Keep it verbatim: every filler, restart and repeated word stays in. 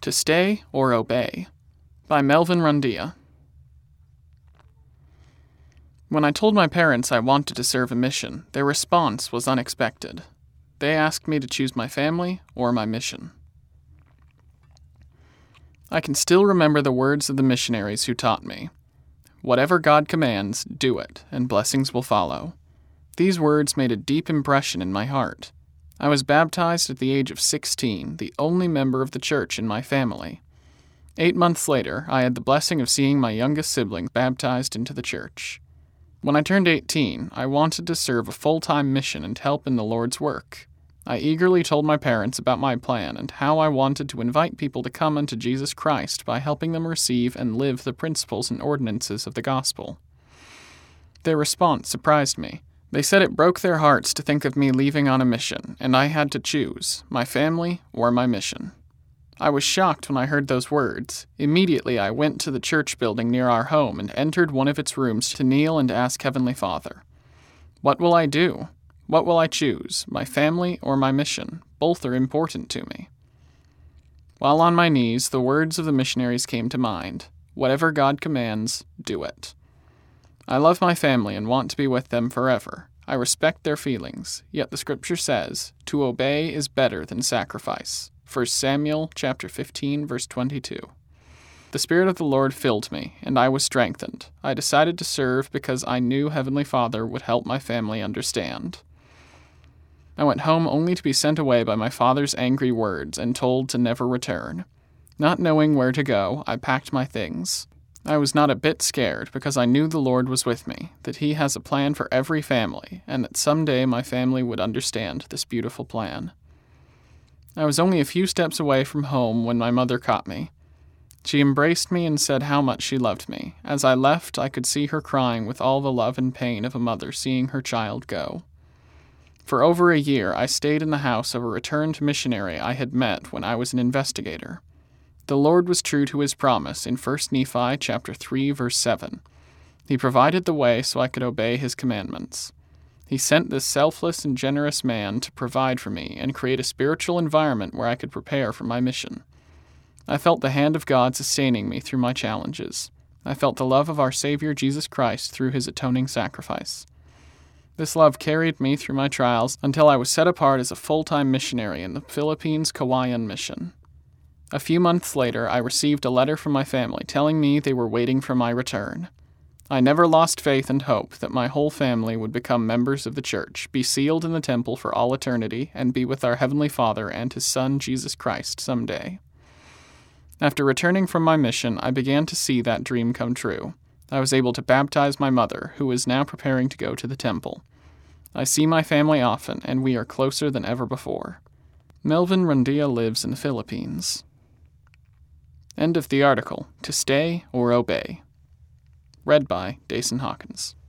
To Stay or Obey by Melvin Rundia. When I told my parents I wanted to serve a mission, their response was unexpected. They asked me to choose my family or my mission. I can still remember the words of the missionaries who taught me, "Whatever God commands, do it, and blessings will follow." These words made a deep impression in my heart. I was baptized at the age of sixteen, the only member of the church in my family. Eight months later, I had the blessing of seeing my youngest sibling baptized into the church. When I turned eighteen, I wanted to serve a full-time mission and help in the Lord's work. I eagerly told my parents about my plan and how I wanted to invite people to come unto Jesus Christ by helping them receive and live the principles and ordinances of the gospel. Their response surprised me. They said it broke their hearts to think of me leaving on a mission, and I had to choose my family or my mission. I was shocked when I heard those words. Immediately, I went to the church building near our home and entered one of its rooms to kneel and ask Heavenly Father, "What will I do? What will I choose, my family or my mission? Both are important to me." While on my knees, the words of the missionaries came to mind. Whatever God commands, do it. I love my family and want to be with them forever. I respect their feelings, yet the scripture says, "To obey is better than sacrifice." First Samuel chapter fifteen, verse twenty-two. The Spirit of the Lord filled me, and I was strengthened. I decided to serve because I knew Heavenly Father would help my family understand. I went home only to be sent away by my father's angry words and told to never return. Not knowing where to go, I packed my things. I was not a bit scared because I knew the Lord was with me, that He has a plan for every family, and that someday my family would understand this beautiful plan. I was only a few steps away from home when my mother caught me. She embraced me and said how much she loved me. As I left, I could see her crying with all the love and pain of a mother seeing her child go. For over a year, I stayed in the house of a returned missionary I had met when I was an investigator. The Lord was true to His promise in First Nephi chapter three, verse seven. He provided the way so I could obey His commandments. He sent this selfless and generous man to provide for me and create a spiritual environment where I could prepare for my mission. I felt the hand of God sustaining me through my challenges. I felt the love of our Savior Jesus Christ through His atoning sacrifice. This love carried me through my trials until I was set apart as a full-time missionary in the Philippines Kawayan Mission. A few months later, I received a letter from my family telling me they were waiting for my return. I never lost faith and hope that my whole family would become members of the church, be sealed in the temple for all eternity, and be with our Heavenly Father and His Son, Jesus Christ, someday. After returning from my mission, I began to see that dream come true. I was able to baptize my mother, who is now preparing to go to the temple. I see my family often, and we are closer than ever before. Melvin Rundia lives in the Philippines. End of the article. To Stay or Obey. Read by Dason Hawkins.